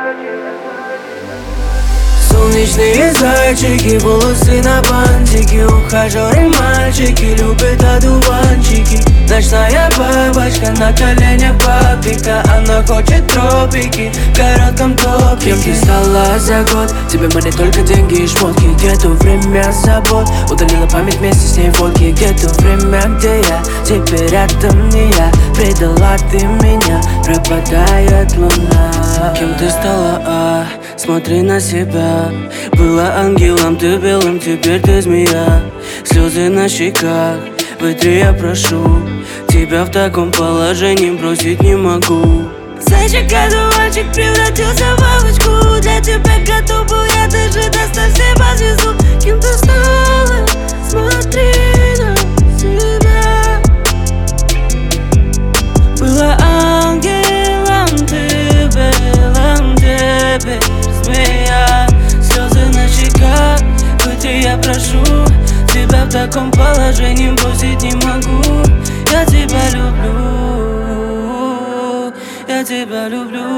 Солнечные зайчики, волосы на бантике, ухажеры мальчики любят одуванчики. Ночная бабочка на коленях папика, она хочет тропики в коротком топике. Кем ты стала за год? Тебе манят только деньги и шмотки. Где то время забот? Удалила память вместе с ней фотки. Где то время, где я? Теперь рядом не я. Предала ты меня, пропадает луна. Кем ты стала, смотри на себя. Была ангелом, ты белым, теперь ты змея. Слезы на щеках, вытри, я прошу. Тебя в таком положении бросить не могу. Зайчик-одуванчик превратился в бабочку. Для тебя готов был я даже достать с неба звезду. Кем ты стала? Смотри на себя. Была ангелом, ты белым, теперь змея. Слезы на щеках, вытри, я прошу. Тебя в таком положении бросить не могу. Я тебя люблю, я тебя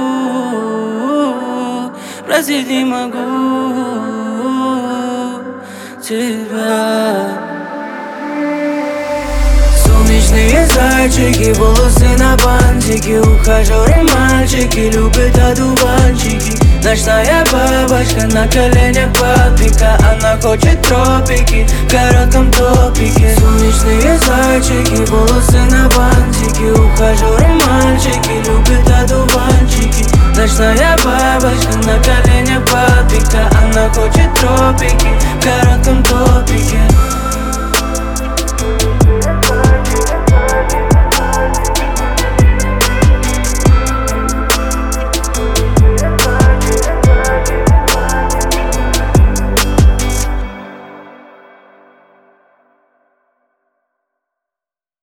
люблю. Простить не могу тебя. Солнечные зайчики, волосы на бантике, ухажеры мальчики любят одуванчики. Ночная бабочка на коленях папика, она хочет тропики в коротком топике. Солнечные зайчики, волосы на бантике, ухажеры мальчики любят одуванчики. Ночная бабочка на коленях папика, она хочет тропики